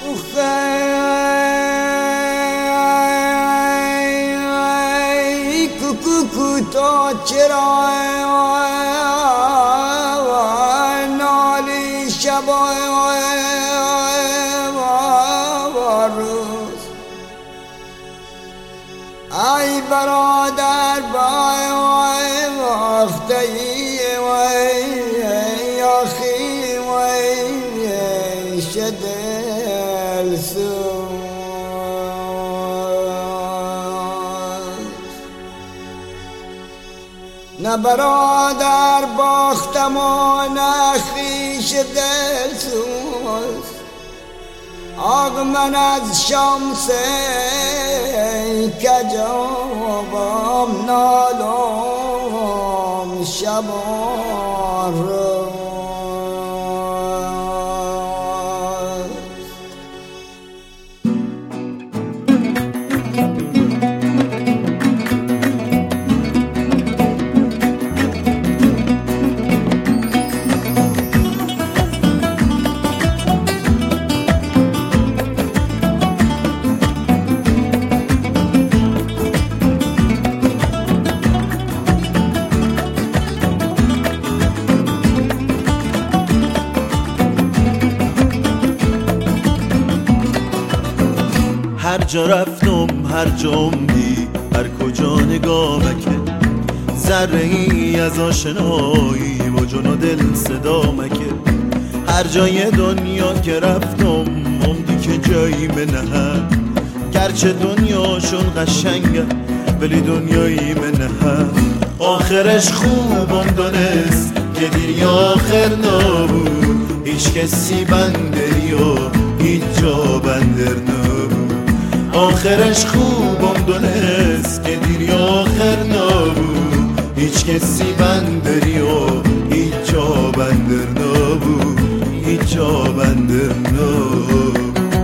تا چرا نالی شبا و روز ای برادر بای وقتی یاخی شدل سوز نه برادر باختم و نه خویش دل سوز آق من از شمس کجابم نالم شبان روز هر جا رفتم هر جا عمدی هر کجا نگامکه ذره ای از آشنایی و جون و دل صدا مکه هر جای دنیا که رفتم عمدی که جایی منه گرچه دنیاشون قشنگه ولی دنیایی منه آخرش خوبم دانست که دیر آخر نبود هیچ کسی بندری و هیچ جا بندر نبود آخرش خوبم دونست که دیری آخر نبود هیچ کسی بندری و هیچ جا بندر نبود هیچ جا بندر نبود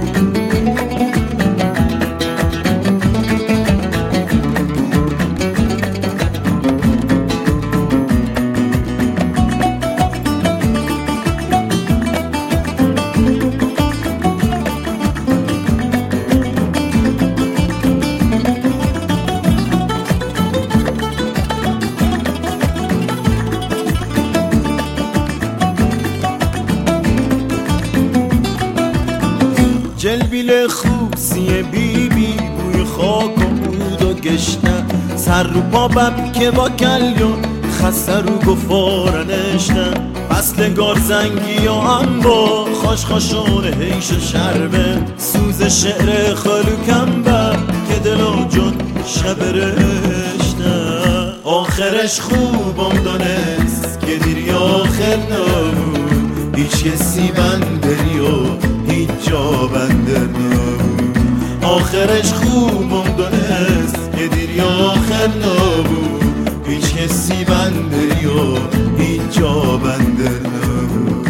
جلبیل خوبسی بی بی بوی خاک و بود و گشنه سر رو پا بب که با کلیون خسته رو گفارنشنه فصل گارزنگی و هم با خوش خوشون هیش و شربه سوز شعر خلوکم بر که دل و جون شب رشنه آخرش خوبم دانست که دیری آخر نبود هیچ کسی بندری و هیچ جا بندر نبود آخرش خوبم دانست که دیری آخر نبود هیچ کسی بندری و هیچ جا بندر نبود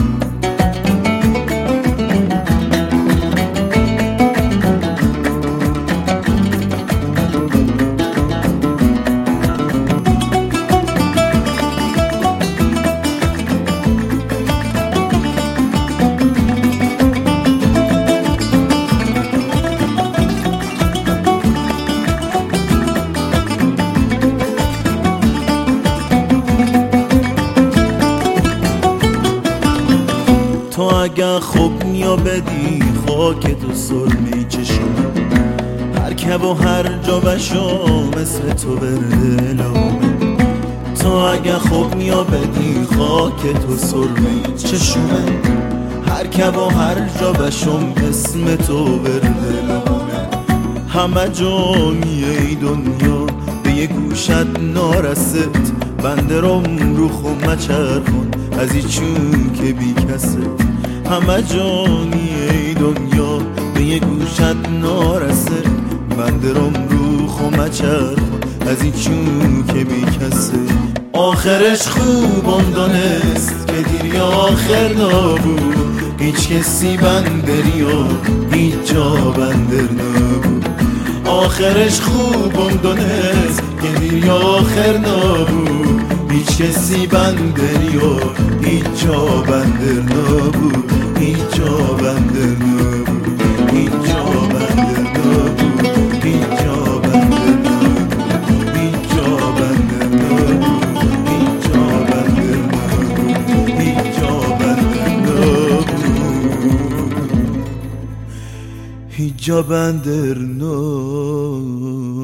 تو اگه خوب نیا بدی خاک تو سرمی چشم هر که و هر جا بشو مثل تو بردلم تو اگه خوب نیا بدی خاک تو سرمی چشم هر که و هر جا بشم اسم تو بردلم همه جانی ای دنیا به یه گوشت نارست بندرم رو خمه چرخون از ایچون که بی کسه همه جانی ای دنیا به یه گوشت نارسه بندرم رو خمه چرخون از ایچون که بی کسه آخرش خوبم دانست که دیری آخر نبود هیچ کسی بندری و هیچ جا بندر نبود آخرش خوبم دانست که دیری آخر نبود هیچ کسی بندری و هیچ جا بندر نبود هیچ جا بندر نبود هیچ جا بندر نو